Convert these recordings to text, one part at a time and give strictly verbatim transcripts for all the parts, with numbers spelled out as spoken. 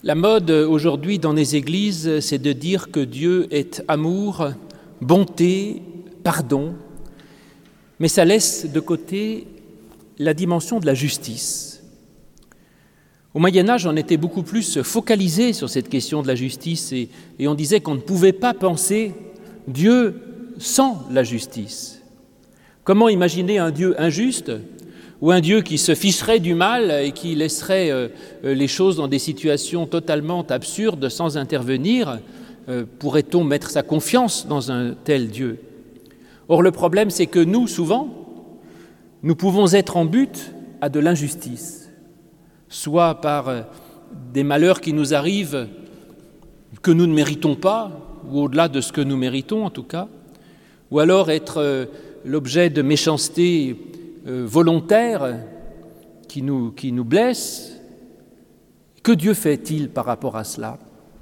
La mode aujourd'hui dans les églises, c'est de dire que Dieu est amour, bonté, pardon, mais ça laisse de côté la dimension de la justice. Au Moyen-Âge, on était beaucoup plus focalisé sur cette question de la justice et, et on disait qu'on ne pouvait pas penser Dieu sans la justice. Comment imaginer un Dieu injuste ou un Dieu qui se ficherait du mal et qui laisserait euh, les choses dans des situations totalement absurdes sans intervenir? euh, Pourrait-on mettre sa confiance dans un tel Dieu? Or, le problème, c'est que nous, souvent, nous pouvons être en but à de l'injustice, soit par euh, des malheurs qui nous arrivent que nous ne méritons pas, ou au-delà de ce que nous méritons en tout cas, ou alors être euh, l'objet de méchanceté Euh, volontaire qui nous, qui nous blesse. Que Dieu fait-il par rapport à cela?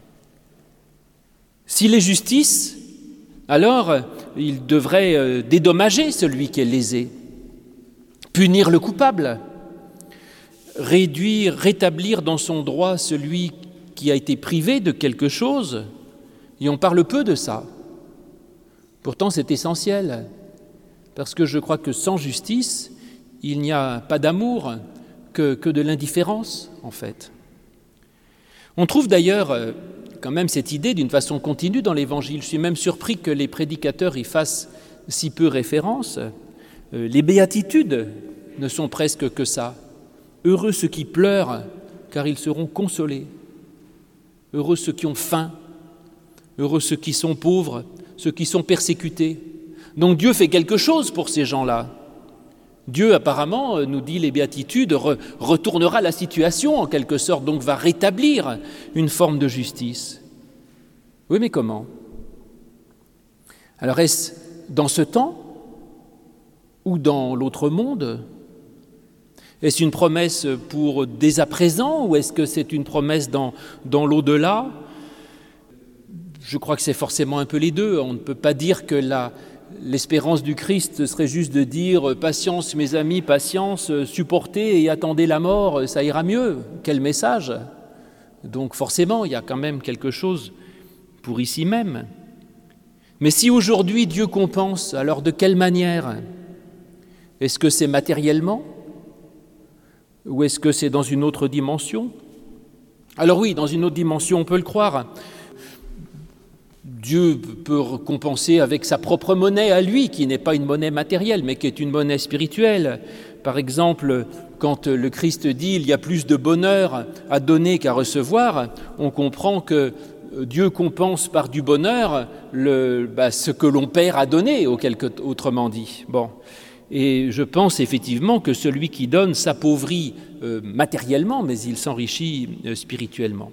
S'il est justice, alors il devrait euh, dédommager celui qui est lésé, punir le coupable, réduire, rétablir dans son droit celui qui a été privé de quelque chose, et on parle peu de ça. Pourtant, c'est essentiel. Parce que je crois que sans justice, il n'y a pas d'amour que, que de l'indifférence, en fait. On trouve d'ailleurs euh, quand même cette idée d'une façon continue dans l'Évangile. Je suis même surpris que les prédicateurs y fassent si peu référence. Euh, les béatitudes ne sont presque que ça. Heureux ceux qui pleurent, car ils seront consolés. Heureux ceux qui ont faim. Heureux ceux qui sont pauvres, ceux qui sont persécutés. Donc Dieu fait quelque chose pour ces gens-là. Dieu, apparemment, nous dit les béatitudes, re- retournera la situation en quelque sorte, donc va rétablir une forme de justice. Oui, mais comment? Alors est-ce dans ce temps ou dans l'autre monde? Est-ce une promesse pour dès à présent ou est-ce que c'est une promesse dans, dans l'au-delà? Je crois que c'est forcément un peu les deux. On ne peut pas dire que la L'espérance du Christ serait juste de dire « Patience, mes amis, patience, supportez et attendez la mort, ça ira mieux ». Quel message! Donc forcément, il y a quand même quelque chose pour ici même. Mais si aujourd'hui Dieu compense, alors de quelle manière? Est-ce que c'est matériellement? Ou est-ce que c'est dans une autre dimension? Alors oui, dans une autre dimension, on peut le croire. Dieu peut compenser avec sa propre monnaie à lui, qui n'est pas une monnaie matérielle, mais qui est une monnaie spirituelle. Par exemple, quand le Christ dit « il y a plus de bonheur à donner qu'à recevoir », on comprend que Dieu compense par du bonheur le, bah, ce que l'on perd à donner, autrement dit. Bon. Et je pense effectivement que celui qui donne s'appauvrit euh, matériellement, mais il s'enrichit euh, spirituellement.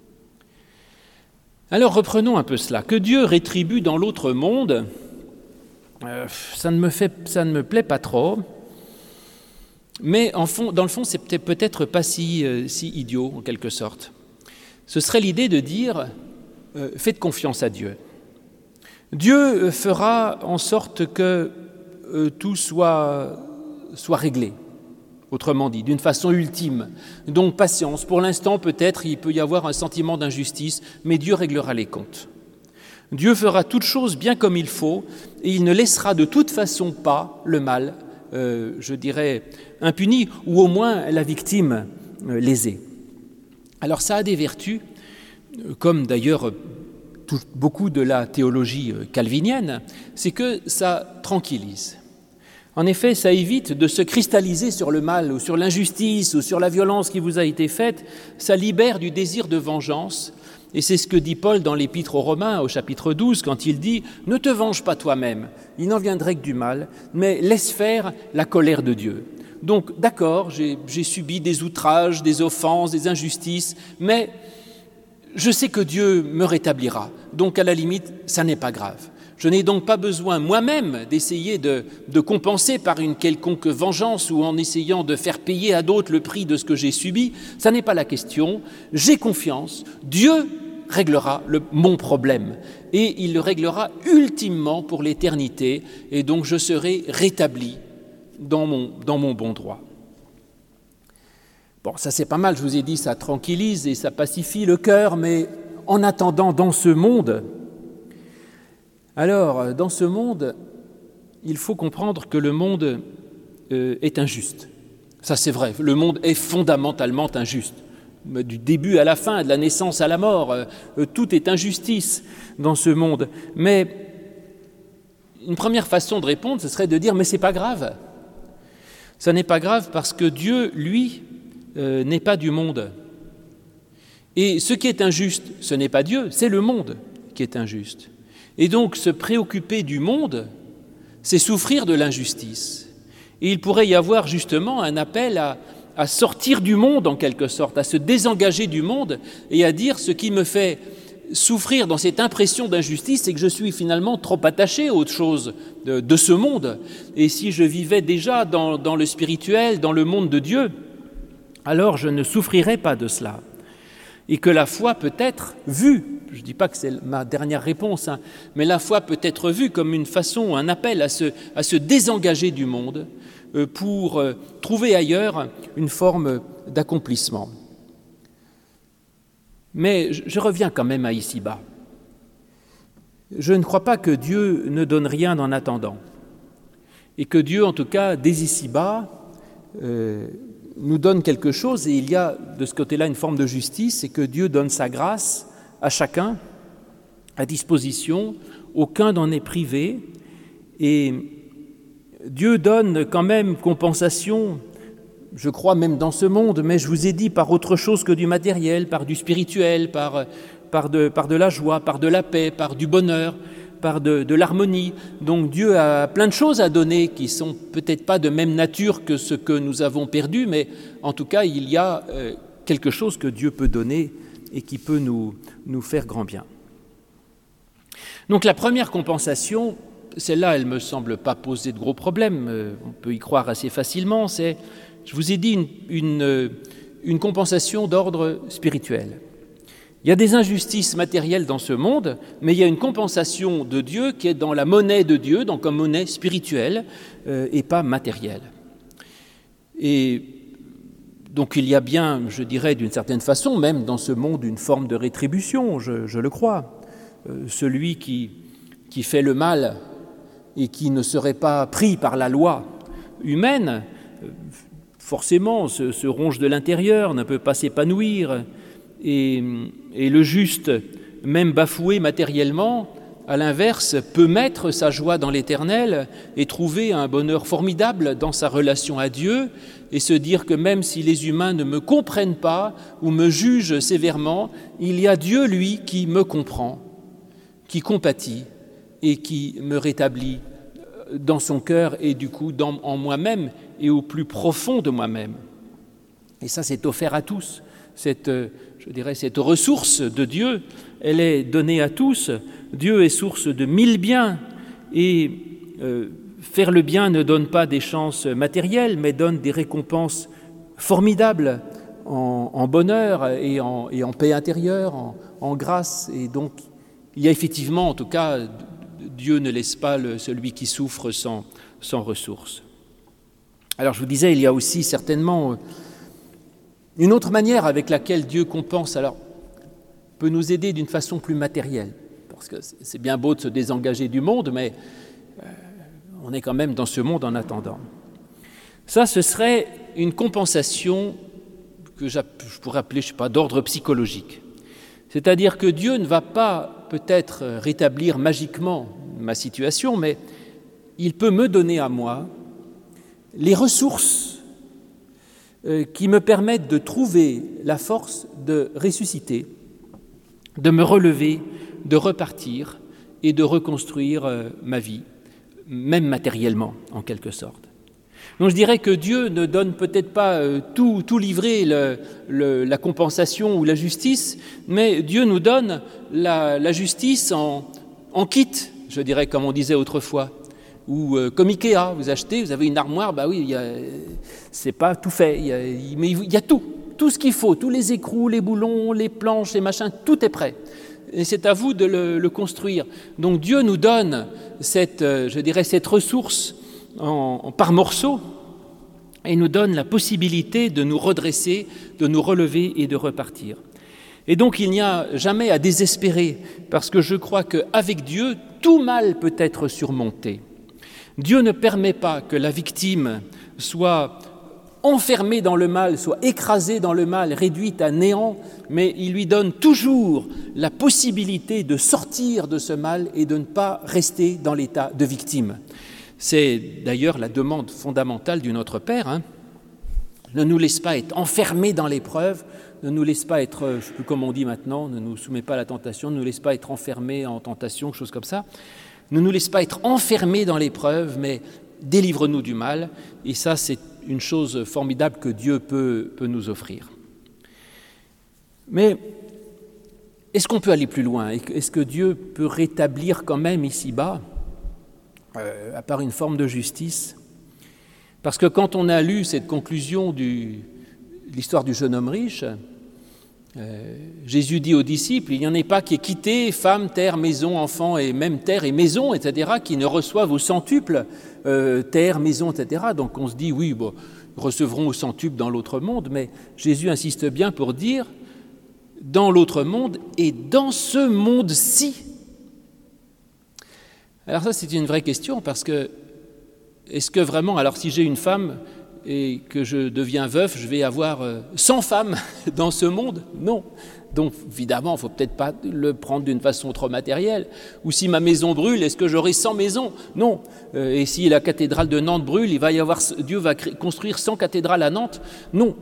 Alors reprenons un peu cela. Que Dieu rétribue dans l'autre monde, euh, ça ne me fait, ça ne me plaît pas trop, mais en fond, dans le fond, c'est peut-être pas si, euh, si idiot en quelque sorte. Ce serait l'idée de dire euh, faites confiance à Dieu. Dieu fera en sorte que euh, tout soit, soit réglé. Autrement dit, d'une façon ultime. Donc patience. Pour l'instant, peut-être, il peut y avoir un sentiment d'injustice, mais Dieu réglera les comptes. Dieu fera toutes choses bien comme il faut, et il ne laissera de toute façon pas le mal, euh, je dirais, impuni, ou au moins la victime euh, lésée. Alors ça a des vertus, comme d'ailleurs tout, beaucoup de la théologie calvinienne, c'est que ça tranquillise. En effet, ça évite de se cristalliser sur le mal ou sur l'injustice ou sur la violence qui vous a été faite, ça libère du désir de vengeance. Et c'est ce que dit Paul dans l'Épître aux Romains au chapitre douze quand il dit « Ne te venge pas toi-même, il n'en viendrait que du mal, mais laisse faire la colère de Dieu. » Donc d'accord, j'ai, j'ai subi des outrages, des offenses, des injustices, mais je sais que Dieu me rétablira. Donc à la limite, ça n'est pas grave. Je n'ai donc pas besoin moi-même d'essayer de, de compenser par une quelconque vengeance ou en essayant de faire payer à d'autres le prix de ce que j'ai subi. Ça n'est pas la question. J'ai confiance. Dieu réglera le, mon problème et il le réglera ultimement pour l'éternité et donc je serai rétabli dans mon, dans mon bon droit. Bon, ça c'est pas mal, je vous ai dit, ça tranquillise et ça pacifie le cœur, mais en attendant, dans ce monde, alors, dans ce monde, il faut comprendre que le monde euh, est injuste. Ça c'est vrai, le monde est fondamentalement injuste. Du début à la fin, de la naissance à la mort, euh, tout est injustice dans ce monde. Mais une première façon de répondre, ce serait de dire « mais c'est pas grave ». Ça n'est pas grave parce que Dieu, lui, euh, n'est pas du monde. Et ce qui est injuste, ce n'est pas Dieu, c'est le monde qui est injuste. Et donc se préoccuper du monde, c'est souffrir de l'injustice. Et il pourrait y avoir justement un appel à à sortir du monde en quelque sorte, à se désengager du monde et à dire ce qui me fait souffrir dans cette impression d'injustice, c'est que je suis finalement trop attaché à autre chose de, de ce monde. Et si je vivais déjà dans, dans le spirituel, dans le monde de Dieu, alors je ne souffrirais pas de cela. Et que la foi peut être vue, je ne dis pas que c'est ma dernière réponse, hein, mais la foi peut être vue comme une façon, un appel à se, à se désengager du monde, pour trouver ailleurs une forme d'accomplissement. Mais je reviens quand même à ici-bas. Je ne crois pas que Dieu ne donne rien en attendant, et que Dieu, en tout cas, dès ici-bas, euh, nous donne quelque chose, et il y a de ce côté-là une forme de justice, c'est que Dieu donne sa grâce à chacun, à disposition, aucun n'en est privé, et Dieu donne quand même compensation, je crois même dans ce monde, mais je vous ai dit par autre chose que du matériel, par du spirituel, par, par, de, par de la joie, par de la paix, par du bonheur, par de, de l'harmonie. Donc Dieu a plein de choses à donner qui ne sont peut-être pas de même nature que ce que nous avons perdu, mais en tout cas il y a euh, quelque chose que Dieu peut donner et qui peut nous, nous faire grand bien. Donc la première compensation, celle-là, elle ne me semble pas poser de gros problèmes, euh, on peut y croire assez facilement, c'est, je vous ai dit, une, une, une compensation d'ordre spirituel. Il y a des injustices matérielles dans ce monde, mais il y a une compensation de Dieu qui est dans la monnaie de Dieu, donc en monnaie spirituelle euh, et pas matérielle. Et donc il y a bien, je dirais d'une certaine façon, même dans ce monde, une forme de rétribution, je, je le crois. Euh, celui qui, qui fait le mal et qui ne serait pas pris par la loi humaine, forcément se, se ronge de l'intérieur, ne peut pas s'épanouir, et, et le juste, même bafoué matériellement, à l'inverse, peut mettre sa joie dans l'Éternel et trouver un bonheur formidable dans sa relation à Dieu et se dire que même si les humains ne me comprennent pas ou me jugent sévèrement, il y a Dieu, lui, qui me comprend, qui compatit et qui me rétablit dans son cœur et du coup dans, en moi-même et au plus profond de moi-même. Et ça, c'est offert à tous. Cette, je dirais, cette ressource de Dieu, elle est donnée à tous. Dieu est source de mille biens et euh, faire le bien ne donne pas des chances matérielles, mais donne des récompenses formidables en, en bonheur et en, et en paix intérieure, en, en grâce. Et donc, il y a effectivement, en tout cas, Dieu ne laisse pas le, celui qui souffre sans, sans ressources. Alors, je vous disais, il y a aussi certainement une autre manière avec laquelle Dieu compense, alors, peut nous aider d'une façon plus matérielle. Parce que c'est bien beau de se désengager du monde, mais euh, on est quand même dans ce monde en attendant. Ça, ce serait une compensation que je pourrais appeler, je ne sais pas, d'ordre psychologique. C'est-à-dire que Dieu ne va pas peut-être rétablir magiquement ma situation, mais il peut me donner à moi les ressources euh, qui me permettent de trouver la force de ressusciter, de me relever, de repartir et de reconstruire euh, ma vie, même matériellement, en quelque sorte. Donc je dirais que Dieu ne donne peut-être pas euh, tout, tout livrer le, le, la compensation ou la justice, mais Dieu nous donne la, la justice en, en kit, je dirais comme on disait autrefois, ou euh, comme Ikea, vous achetez, vous avez une armoire, bah oui, il y a, c'est pas tout fait, il y a, mais il y a tout, tout ce qu'il faut, tous les écrous, les boulons, les planches, les machins, tout est prêt. Et c'est à vous de le, le construire. Donc Dieu nous donne cette, je dirais, cette ressource en, en, par morceaux, et nous donne la possibilité de nous redresser, de nous relever et de repartir. Et donc il n'y a jamais à désespérer, parce que je crois qu'avec Dieu, tout mal peut être surmonté. Dieu ne permet pas que la victime soit enfermée dans le mal, soit écrasée dans le mal, réduite à néant, mais il lui donne toujours la possibilité de sortir de ce mal et de ne pas rester dans l'état de victime. C'est d'ailleurs la demande fondamentale du Notre Père. Hein. Ne nous laisse pas être enfermés dans l'épreuve, ne nous laisse pas être, je ne sais plus comment on dit maintenant, ne nous soumets pas à la tentation, ne nous laisse pas être enfermés en tentation, quelque chose comme ça. Ne nous laisse pas être enfermés dans l'épreuve, mais délivre-nous du mal. Et ça, c'est une chose formidable que Dieu peut, peut nous offrir. Mais est-ce qu'on peut aller plus loin? Est-ce que Dieu peut rétablir quand même ici-bas, euh, à part une forme de justice? Parce que quand on a lu cette conclusion du, de l'histoire du jeune homme riche, euh, Jésus dit aux disciples, il n'y en a pas qui ait quitté femme, terre, maison, enfant, et même terre et maison, et cetera, qui ne reçoivent au centuple euh, terre, maison, et cetera. Donc on se dit, oui, bon, ils recevront au centuple dans l'autre monde, mais Jésus insiste bien pour dire, dans l'autre monde et dans ce monde-ci. Alors ça, c'est une vraie question, parce que est-ce que vraiment, alors si j'ai une femme et que je deviens veuf, je vais avoir cent femmes dans ce monde? Non. Donc évidemment, il ne faut peut-être pas le prendre d'une façon trop matérielle. Ou si ma maison brûle, est-ce que j'aurai cent maisons? Non. Euh, et si la cathédrale de Nantes brûle, il va y avoir, Dieu va créer, construire cent cathédrales à Nantes? Non.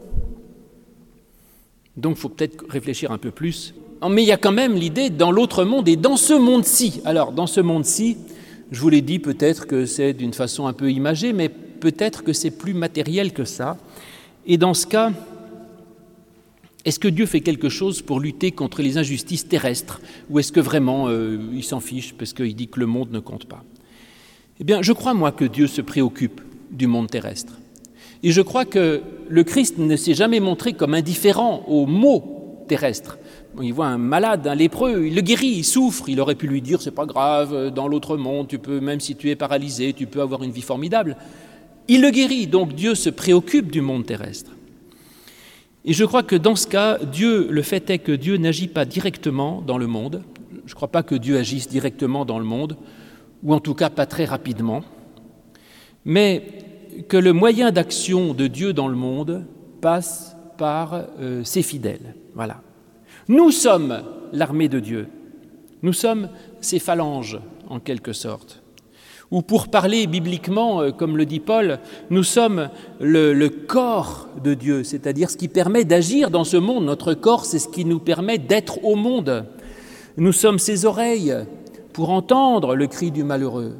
Donc il faut peut-être réfléchir un peu plus. Mais il y a quand même l'idée dans l'autre monde et dans ce monde-ci. Alors dans ce monde-ci, je vous l'ai dit, peut-être que c'est d'une façon un peu imagée, mais peut-être que c'est plus matériel que ça. Et dans ce cas, est-ce que Dieu fait quelque chose pour lutter contre les injustices terrestres? Ou est-ce que vraiment euh, il s'en fiche parce qu'il dit que le monde ne compte pas? Eh bien, je crois, moi, que Dieu se préoccupe du monde terrestre. Et je crois que le Christ ne s'est jamais montré comme indifférent aux maux terrestres. Il voit un malade, un lépreux, il le guérit, il souffre. Il aurait pu lui dire, c'est pas grave, dans l'autre monde, tu peux, même si tu es paralysé, tu peux avoir une vie formidable. Il le guérit, donc Dieu se préoccupe du monde terrestre. Et je crois que dans ce cas, Dieu, le fait est que Dieu n'agit pas directement dans le monde. Je ne crois pas que Dieu agisse directement dans le monde, ou en tout cas pas très rapidement, mais que le moyen d'action de Dieu dans le monde passe par euh, ses fidèles. Voilà. Nous sommes l'armée de Dieu. Nous sommes ses phalanges, en quelque sorte. Ou pour parler bibliquement, comme le dit Paul, nous sommes le, le corps de Dieu, c'est-à-dire ce qui permet d'agir dans ce monde. Notre corps, c'est ce qui nous permet d'être au monde. Nous sommes ses oreilles pour entendre le cri du malheureux.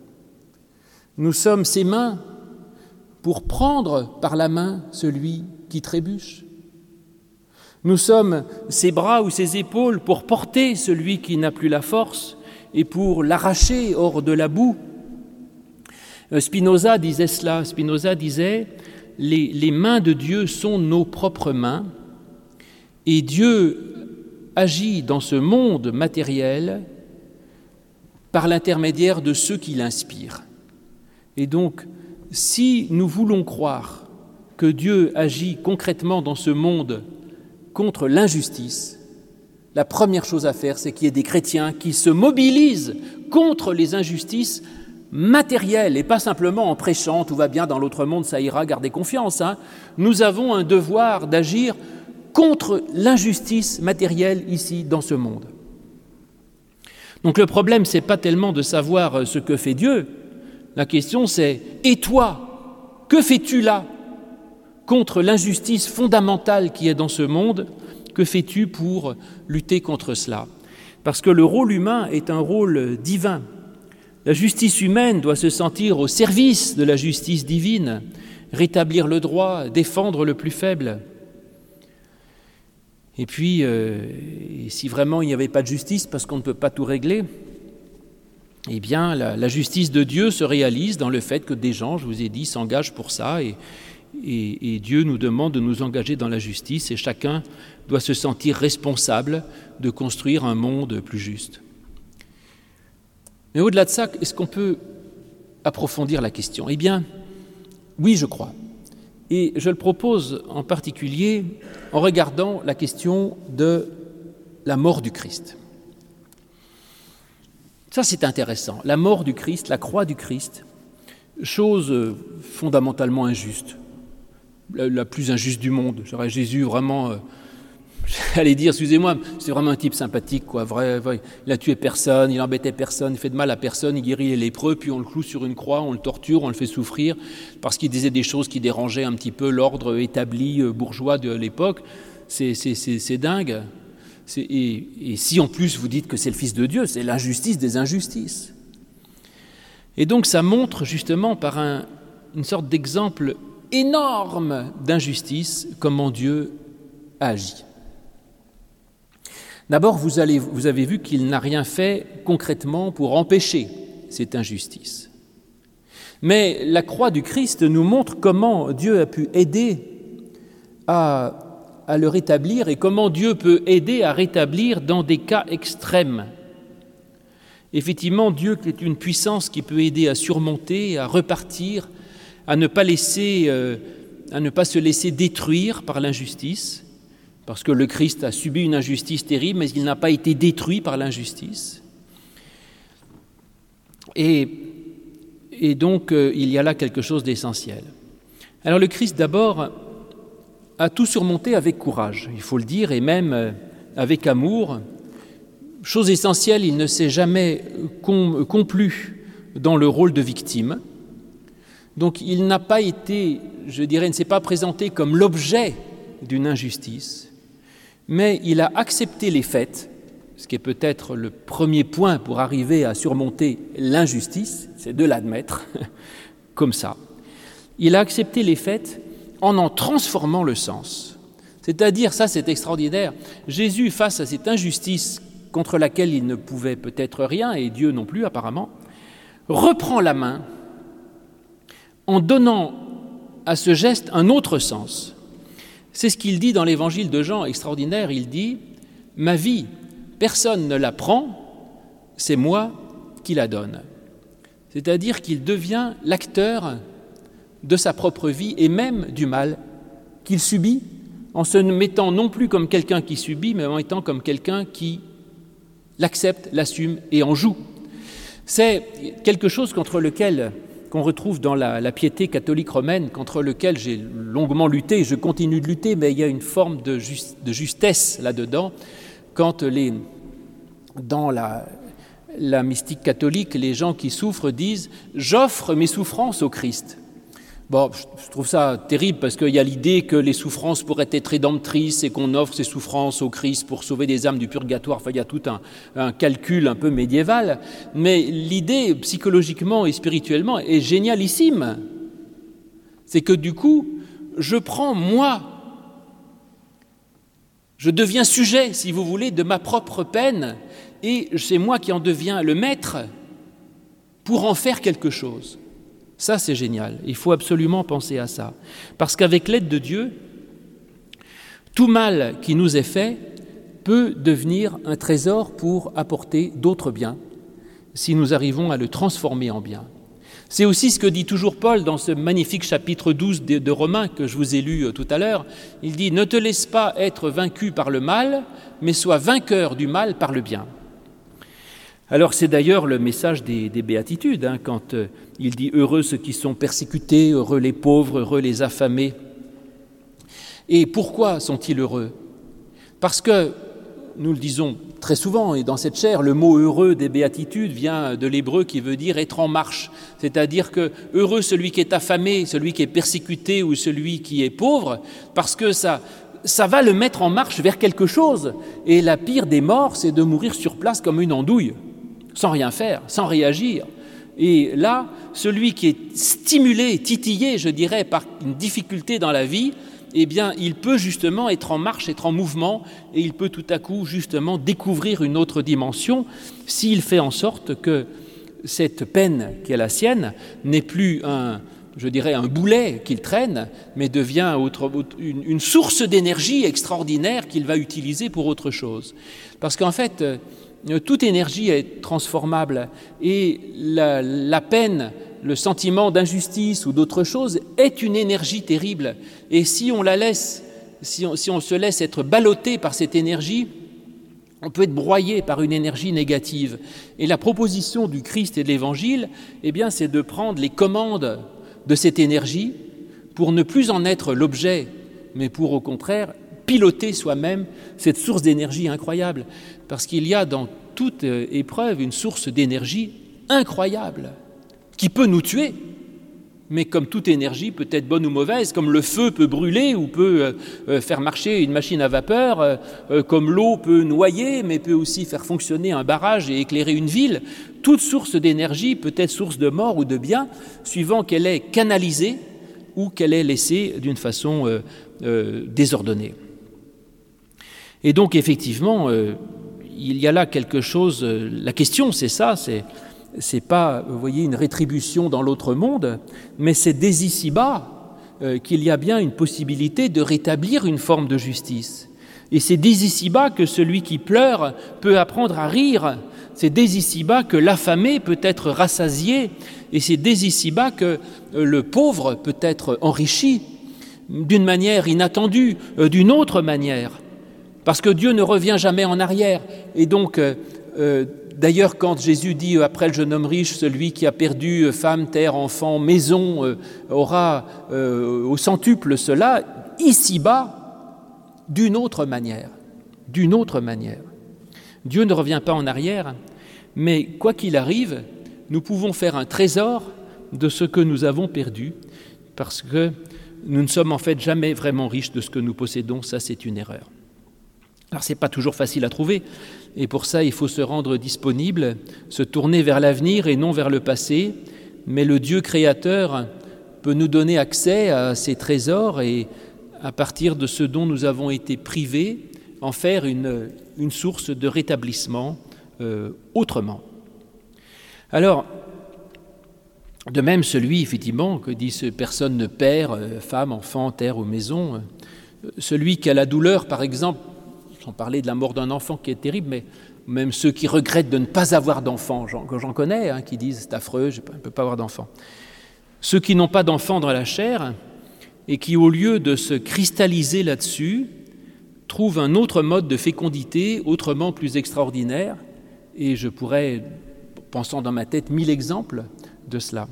Nous sommes ses mains pour prendre par la main celui qui trébuche. Nous sommes ses bras ou ses épaules pour porter celui qui n'a plus la force et pour l'arracher hors de la boue. Spinoza disait cela, Spinoza disait « les, les mains de Dieu sont nos propres mains et Dieu agit dans ce monde matériel par l'intermédiaire de ceux qui l'inspirent. » Et donc, si nous voulons croire que Dieu agit concrètement dans ce monde contre l'injustice, la première chose à faire, c'est qu'il y ait des chrétiens qui se mobilisent contre les injustices matérielles et pas simplement en prêchant « tout va bien dans l'autre monde, ça ira, gardez confiance hein. ». Nous avons un devoir d'agir contre l'injustice matérielle ici, dans ce monde. Donc le problème, ce n'est pas tellement de savoir ce que fait Dieu. La question, c'est « et toi, que fais-tu là ?» contre l'injustice fondamentale qui est dans ce monde, que fais-tu pour lutter contre cela? Parce que le rôle humain est un rôle divin. La justice humaine doit se sentir au service de la justice divine, rétablir le droit, défendre le plus faible. Et puis, euh, et si vraiment il n'y avait pas de justice, parce qu'on ne peut pas tout régler, eh bien, la, la justice de Dieu se réalise dans le fait que des gens, je vous ai dit, s'engagent pour ça et Et, et Dieu nous demande de nous engager dans la justice et chacun doit se sentir responsable de construire un monde plus juste. Mais au-delà de ça, est-ce qu'on peut approfondir la question? Eh bien, oui, je crois. Et je le propose en particulier en regardant la question de la mort du Christ. Ça, c'est intéressant. La mort du Christ, la croix du Christ, chose fondamentalement injuste, la, la plus injuste du monde. J'aurais Jésus vraiment, euh, j'allais dire, excusez-moi, c'est vraiment un type sympathique, quoi. Vrai, vrai. Il a tué personne, il embêtait personne, il fait de mal à personne, il guérit les lépreux, puis on le cloue sur une croix, on le torture, on le fait souffrir, parce qu'il disait des choses qui dérangeaient un petit peu l'ordre établi euh, bourgeois de l'époque. C'est, c'est, c'est, c'est dingue. C'est, et, et si en plus vous dites que c'est le Fils de Dieu, c'est l'injustice des injustices. Et donc ça montre justement par un, une sorte d'exemple énorme d'injustice comment Dieu agit. D'abord, vous, allez, vous avez vu qu'il n'a rien fait concrètement pour empêcher cette injustice. Mais la croix du Christ nous montre comment Dieu a pu aider à à le rétablir et comment Dieu peut aider à rétablir dans des cas extrêmes. Effectivement, Dieu qui est une puissance qui peut aider à surmonter, à repartir, à ne pas laisser, euh, à ne pas se laisser détruire par l'injustice, parce que le Christ a subi une injustice terrible, mais il n'a pas été détruit par l'injustice. Et, et donc, euh, il y a là quelque chose d'essentiel. Alors le Christ, d'abord, a tout surmonté avec courage, il faut le dire, et même avec amour. Chose essentielle, il ne s'est jamais complu dans le rôle de victime. Donc il n'a pas été, je dirais, ne s'est pas présenté comme l'objet d'une injustice, mais il a accepté les faits, ce qui est peut-être le premier point pour arriver à surmonter l'injustice, c'est de l'admettre, comme ça. Il a accepté les faits en en transformant le sens. C'est-à-dire, ça c'est extraordinaire, Jésus, face à cette injustice contre laquelle il ne pouvait peut-être rien, et Dieu non plus apparemment, reprend la main en donnant à ce geste un autre sens. C'est ce qu'il dit dans l'évangile de Jean, extraordinaire, il dit « Ma vie, personne ne la prend, c'est moi qui la donne. » C'est-à-dire qu'il devient l'acteur de sa propre vie et même du mal qu'il subit, en se mettant non plus comme quelqu'un qui subit, mais en étant comme quelqu'un qui l'accepte, l'assume et en joue. C'est quelque chose contre lequel, qu'on retrouve dans la, la piété catholique romaine, contre lequel j'ai longuement lutté, je continue de lutter, mais il y a une forme de, just, de justesse là-dedans, quand les, dans la, la mystique catholique, les gens qui souffrent disent « j'offre mes souffrances au Christ ». Bon, je trouve ça terrible parce qu'il y a l'idée que les souffrances pourraient être rédemptrices et qu'on offre ces souffrances au Christ pour sauver des âmes du purgatoire. Enfin, il y a tout un, un calcul un peu médiéval. Mais l'idée, psychologiquement et spirituellement, est génialissime. C'est que du coup, je prends moi, je deviens sujet, si vous voulez, de ma propre peine et c'est moi qui en deviens le maître pour en faire quelque chose. Ça, c'est génial. Il faut absolument penser à ça. Parce qu'avec l'aide de Dieu, tout mal qui nous est fait peut devenir un trésor pour apporter d'autres biens, si nous arrivons à le transformer en bien. C'est aussi ce que dit toujours Paul dans ce magnifique chapitre douze de Romains que je vous ai lu tout à l'heure. Il dit « Ne te laisse pas être vaincu par le mal, mais sois vainqueur du mal par le bien ». Alors c'est d'ailleurs le message des, des béatitudes, hein, quand euh, il dit « Heureux ceux qui sont persécutés, heureux les pauvres, heureux les affamés ». Et pourquoi sont-ils heureux ? Parce que, nous le disons très souvent, et dans cette chaire, le mot « heureux » des béatitudes vient de l'hébreu qui veut dire « être en marche », c'est-à-dire que heureux celui qui est affamé, celui qui est persécuté ou celui qui est pauvre, parce que ça... ça va le mettre en marche vers quelque chose. Et la pire des morts, c'est de mourir sur place comme une andouille, sans rien faire, sans réagir. Et là, celui qui est stimulé, titillé, je dirais, par une difficulté dans la vie, eh bien, il peut justement être en marche, être en mouvement, et il peut tout à coup justement découvrir une autre dimension s'il fait en sorte que cette peine qui est la sienne n'est plus un, je dirais, un boulet qu'il traîne, mais devient autre, une, une source d'énergie extraordinaire qu'il va utiliser pour autre chose. Parce qu'en fait, toute énergie est transformable et la, la peine, le sentiment d'injustice ou d'autre chose est une énergie terrible. Et si on la laisse, si on, si on se laisse être ballotté par cette énergie, on peut être broyé par une énergie négative. Et la proposition du Christ et de l'Évangile, eh bien, c'est de prendre les commandes de cette énergie pour ne plus en être l'objet, mais pour au contraire piloter soi-même cette source d'énergie incroyable. Parce qu'il y a dans toute épreuve une source d'énergie incroyable qui peut nous tuer. Mais comme toute énergie peut être bonne ou mauvaise, comme le feu peut brûler ou peut euh, faire marcher une machine à vapeur, euh, comme l'eau peut noyer, mais peut aussi faire fonctionner un barrage et éclairer une ville, toute source d'énergie peut être source de mort ou de bien, suivant qu'elle est canalisée ou qu'elle est laissée d'une façon euh, euh, désordonnée. Et donc effectivement, euh, il y a là quelque chose, euh, la question c'est ça, c'est... c'est pas, vous voyez, une rétribution dans l'autre monde, mais c'est dès ici-bas euh, qu'il y a bien une possibilité de rétablir une forme de justice. Et c'est dès ici-bas que celui qui pleure peut apprendre à rire. C'est dès ici-bas que l'affamé peut être rassasié. Et c'est dès ici-bas que euh, le pauvre peut être enrichi d'une manière inattendue, euh, d'une autre manière. Parce que Dieu ne revient jamais en arrière. Et donc, euh, euh, D'ailleurs, quand Jésus dit après le jeune homme riche, celui qui a perdu femme, terre, enfant, maison, euh, aura euh, au centuple cela, ici-bas, d'une autre manière, d'une autre manière. Dieu ne revient pas en arrière, mais quoi qu'il arrive, nous pouvons faire un trésor de ce que nous avons perdu, parce que nous ne sommes en fait jamais vraiment riches de ce que nous possédons, ça c'est une erreur. Alors ce n'est pas toujours facile à trouver, et pour ça il faut se rendre disponible, se tourner vers l'avenir et non vers le passé, mais le Dieu créateur peut nous donner accès à ces trésors et à partir de ce dont nous avons été privés, en faire une, une source de rétablissement euh, autrement. Alors, de même celui, effectivement, que dit ce, personne ne perd, euh, femme, enfant, terre ou maison, euh, celui qui a la douleur, par exemple, sans parler de la mort d'un enfant qui est terrible, mais même ceux qui regrettent de ne pas avoir d'enfant, j'en, j'en connais, hein, qui disent « c'est affreux, je ne peux pas avoir d'enfant ». Ceux qui n'ont pas d'enfant dans la chair et qui, au lieu de se cristalliser là-dessus, trouvent un autre mode de fécondité autrement plus extraordinaire, et je pourrais, pensant dans ma tête, mille exemples de cela.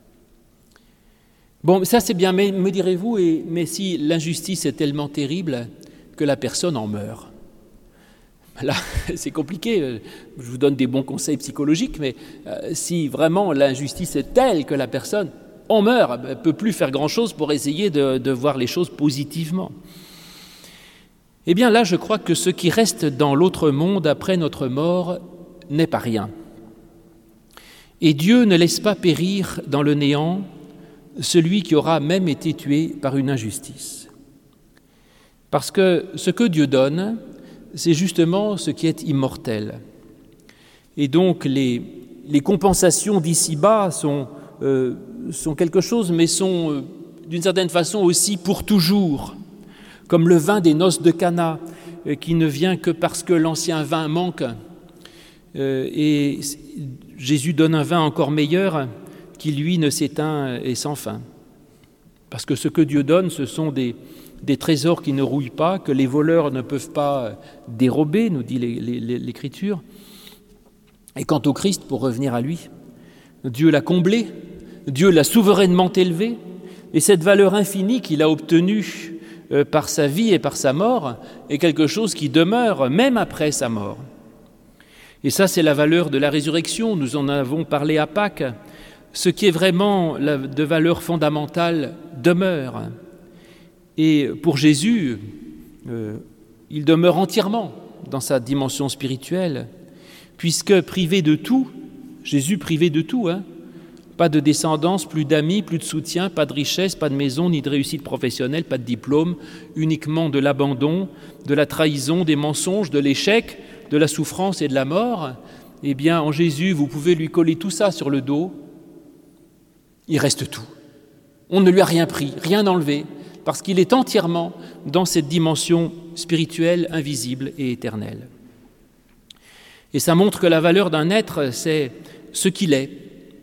Bon, ça c'est bien, mais me direz-vous, et, mais si l'injustice est tellement terrible que la personne en meurt ? Là, c'est compliqué, je vous donne des bons conseils psychologiques, mais euh, si vraiment l'injustice est telle que la personne en meurt, elle ne peut plus faire grand-chose pour essayer de, de voir les choses positivement. Eh bien là, je crois que ce qui reste dans l'autre monde après notre mort n'est pas rien. Et Dieu ne laisse pas périr dans le néant celui qui aura même été tué par une injustice. Parce que ce que Dieu donne, c'est justement ce qui est immortel. Et donc les, les compensations d'ici-bas sont, euh, sont quelque chose, mais sont euh, d'une certaine façon aussi pour toujours, comme le vin des noces de Cana, euh, qui ne vient que parce que l'ancien vin manque. Euh, et Jésus donne un vin encore meilleur qui, lui, ne s'éteint et sans fin. Parce que ce que Dieu donne, ce sont des des trésors qui ne rouillent pas, que les voleurs ne peuvent pas dérober, nous dit l'Écriture. Et quant au Christ, pour revenir à lui, Dieu l'a comblé, Dieu l'a souverainement élevé, et cette valeur infinie qu'il a obtenue par sa vie et par sa mort est quelque chose qui demeure même après sa mort. Et ça, c'est la valeur de la résurrection, nous en avons parlé à Pâques. Ce qui est vraiment de valeur fondamentale demeure. Et pour Jésus, euh, il demeure entièrement dans sa dimension spirituelle, puisque privé de tout, Jésus privé de tout, hein, pas de descendance, plus d'amis, plus de soutien, pas de richesse, pas de maison, ni de réussite professionnelle, pas de diplôme, uniquement de l'abandon, de la trahison, des mensonges, de l'échec, de la souffrance et de la mort. Eh bien, en Jésus, vous pouvez lui coller tout ça sur le dos, il reste tout. On ne lui a rien pris, rien enlevé, parce qu'il est entièrement dans cette dimension spirituelle, invisible et éternelle. Et ça montre que la valeur d'un être, c'est ce qu'il est.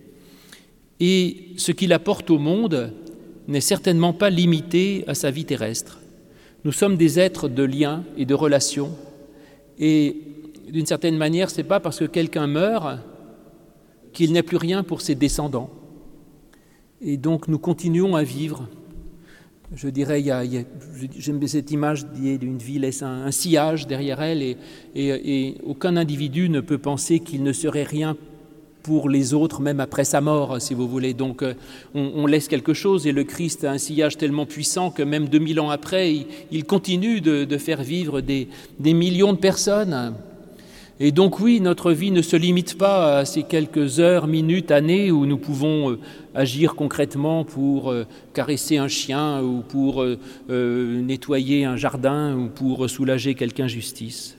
Et ce qu'il apporte au monde n'est certainement pas limité à sa vie terrestre. Nous sommes des êtres de liens et de relations. Et d'une certaine manière, ce n'est pas parce que quelqu'un meurt qu'il n'est plus rien pour ses descendants. Et donc nous continuons à vivre. Je dirais, il y a, il y a, j'aime cette image d'une vie laisse un, un sillage derrière elle et, et, et aucun individu ne peut penser qu'il ne serait rien pour les autres, même après sa mort, si vous voulez. Donc on, on laisse quelque chose et le Christ a un sillage tellement puissant que même deux mille ans après, il, il continue de, de faire vivre des, des millions de personnes. Et donc oui, notre vie ne se limite pas à ces quelques heures, minutes, années où nous pouvons euh, agir concrètement pour euh, caresser un chien ou pour euh, euh, nettoyer un jardin ou pour soulager quelque injustice.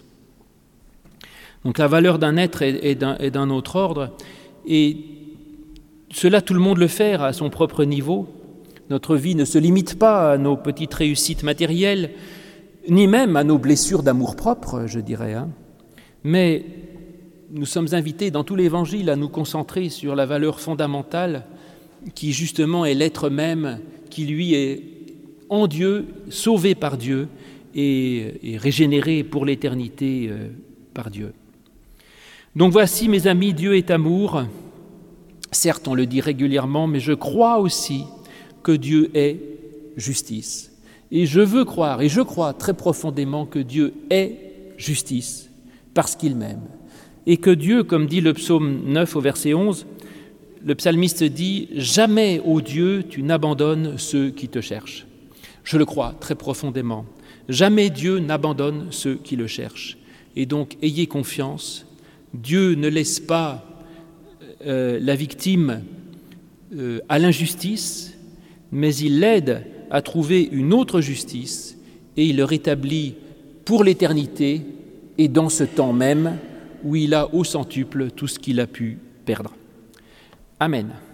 Donc la valeur d'un être est, est, d'un, est d'un autre ordre et cela tout le monde le fait à son propre niveau. Notre vie ne se limite pas à nos petites réussites matérielles ni même à nos blessures d'amour-propre, je dirais, hein. Mais nous sommes invités dans tout l'Évangile à nous concentrer sur la valeur fondamentale qui justement est l'être même, qui lui est en Dieu, sauvé par Dieu et, et régénéré pour l'éternité euh, par Dieu. Donc voici mes amis, Dieu est amour. Certes, on le dit régulièrement, mais je crois aussi que Dieu est justice. Et je veux croire, et je crois très profondément que Dieu est justice. Parce qu'il m'aime. Et que Dieu, comme dit le psaume neuf au verset onze, le psalmiste dit « Jamais, ô Dieu, tu n'abandonnes ceux qui te cherchent ». Je le crois très profondément. Jamais Dieu n'abandonne ceux qui le cherchent. Et donc, ayez confiance. Dieu ne laisse pas euh, la victime euh, à l'injustice, mais il l'aide à trouver une autre justice et il le rétablit pour l'éternité et dans ce temps même où il a au centuple tout ce qu'il a pu perdre. Amen.